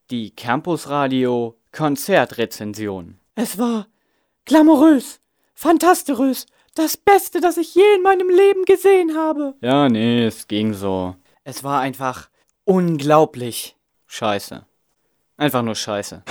Die Campusradio Konzertrezension. Es war glamourös, fantastisch, das Beste, das ich je in meinem Leben gesehen habe. Ja, nee, es ging so. Es war einfach unglaublich scheiße. Einfach nur scheiße.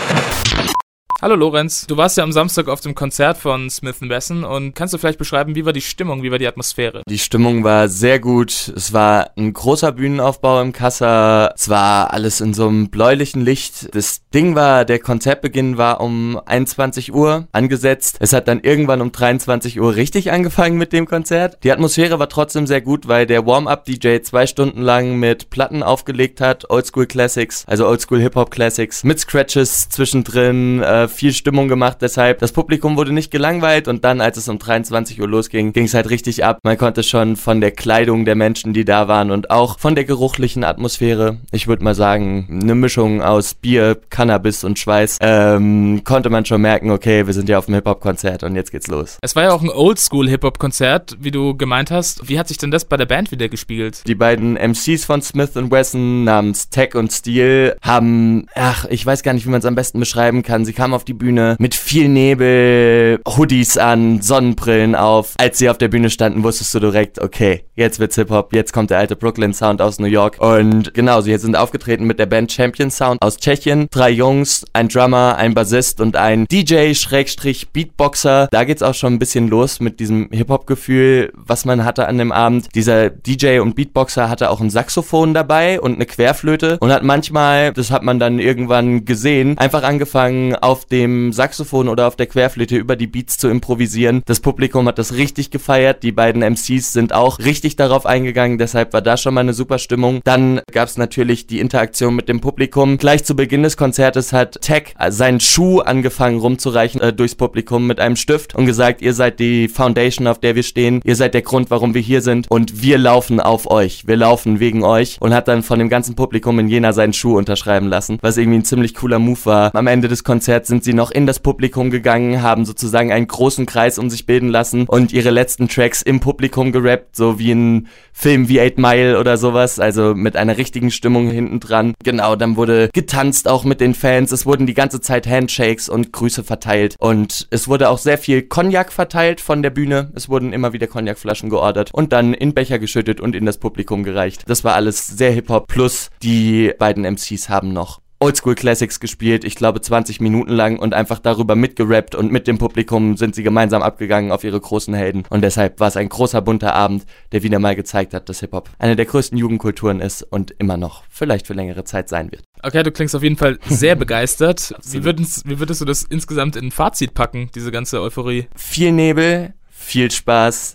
Hallo Lorenz, du warst ja am Samstag auf dem Konzert von Smith & Wesson und kannst du vielleicht beschreiben, wie war die Stimmung, wie war die Atmosphäre? Die Stimmung war sehr gut. Es war ein großer Bühnenaufbau im Kassa. Es war alles in so einem bläulichen Licht. Das Ding war, der Konzertbeginn war um 21 Uhr angesetzt. Es hat dann irgendwann um 23 Uhr richtig angefangen mit dem Konzert. Die Atmosphäre war trotzdem sehr gut, weil der Warm-Up-DJ 2 Stunden lang mit Platten aufgelegt hat, Oldschool Classics, also Oldschool Hip-Hop Classics, mit Scratches zwischendrin, viel Stimmung gemacht, deshalb das Publikum wurde nicht gelangweilt und dann, als es um 23 Uhr losging, ging es halt richtig ab. Man konnte schon von der Kleidung der Menschen, die da waren und auch von der geruchlichen Atmosphäre, ich würde mal sagen, eine Mischung aus Bier, Cannabis und Schweiß, konnte man schon merken, okay, wir sind ja auf dem Hip-Hop-Konzert und jetzt geht's los. Es war ja auch ein Oldschool-Hip-Hop-Konzert, wie du gemeint hast. Wie hat sich denn das bei der Band wieder gespiegelt? Die beiden MCs von Smith & Wesson namens Tech und Steel haben, ich weiß gar nicht, wie man es am besten beschreiben kann, sie kamen auf die Bühne mit viel Nebel, Hoodies an, Sonnenbrillen auf. Als sie auf der Bühne standen, wusstest du direkt, okay, jetzt wird's Hip-Hop, jetzt kommt der alte Brooklyn-Sound aus New York. Und genau, sie sind aufgetreten mit der Band Champion Sound aus Tschechien. 3 Jungs, ein Drummer, ein Bassist und ein DJ/Beatboxer. Da geht's auch schon ein bisschen los mit diesem Hip-Hop-Gefühl, was man hatte an dem Abend. Dieser DJ und Beatboxer hatte auch ein Saxophon dabei und eine Querflöte und hat manchmal, das hat man dann irgendwann gesehen, einfach angefangen, auf dem Saxophon oder auf der Querflöte über die Beats zu improvisieren. Das Publikum hat das richtig gefeiert, die beiden MCs sind auch richtig darauf eingegangen, deshalb war da schon mal eine super Stimmung. Dann gab es natürlich die Interaktion mit dem Publikum. Gleich zu Beginn des Konzertes hat Tech seinen Schuh angefangen rumzureichen durchs Publikum mit einem Stift und gesagt, ihr seid die Foundation, auf der wir stehen, ihr seid der Grund, warum wir hier sind und wir laufen auf euch, wir laufen wegen euch, und hat dann von dem ganzen Publikum in Jena seinen Schuh unterschreiben lassen, was irgendwie ein ziemlich cooler Move war. Am Ende des Konzerts sind sie noch in das Publikum gegangen, haben sozusagen einen großen Kreis um sich bilden lassen und ihre letzten Tracks im Publikum gerappt, so wie ein Film wie 8 Mile oder sowas, also mit einer richtigen Stimmung hinten dran. Genau, dann wurde getanzt auch mit den Fans, es wurden die ganze Zeit Handshakes und Grüße verteilt und es wurde auch sehr viel Cognac verteilt von der Bühne, es wurden immer wieder Cognacflaschen geordert und dann in Becher geschüttet und in das Publikum gereicht. Das war alles sehr Hip-Hop, plus die beiden MCs haben noch Oldschool Classics gespielt, ich glaube 20 Minuten lang und einfach darüber mitgerappt und mit dem Publikum sind sie gemeinsam abgegangen auf ihre großen Helden und deshalb war es ein großer bunter Abend, der wieder mal gezeigt hat, dass Hip-Hop eine der größten Jugendkulturen ist und immer noch vielleicht für längere Zeit sein wird. Okay, du klingst auf jeden Fall sehr begeistert. Wie würdest du das insgesamt in ein Fazit packen, diese ganze Euphorie? Viel Nebel, viel Spaß,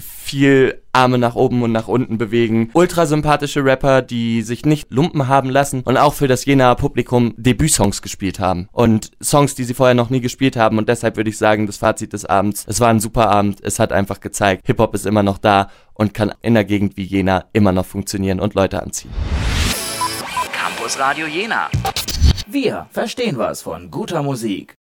viel Arme nach oben und nach unten bewegen, ultra sympathische Rapper, die sich nicht lumpen haben lassen und auch für das Jenaer Publikum Debütsongs gespielt haben und Songs, die sie vorher noch nie gespielt haben, und deshalb würde ich sagen, das Fazit des Abends, es war ein super Abend, es hat einfach gezeigt, Hip-Hop ist immer noch da und kann in einer Gegend wie Jena immer noch funktionieren und Leute anziehen. Campus Radio Jena. Wir verstehen was von guter Musik.